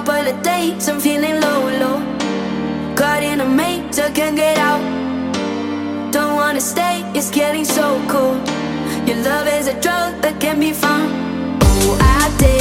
couple of days, I'm feeling low, low. Caught in a maze, I can't get out. Don't wanna stay, it's getting so cold. Your love is a drug that can be found. Oh, I did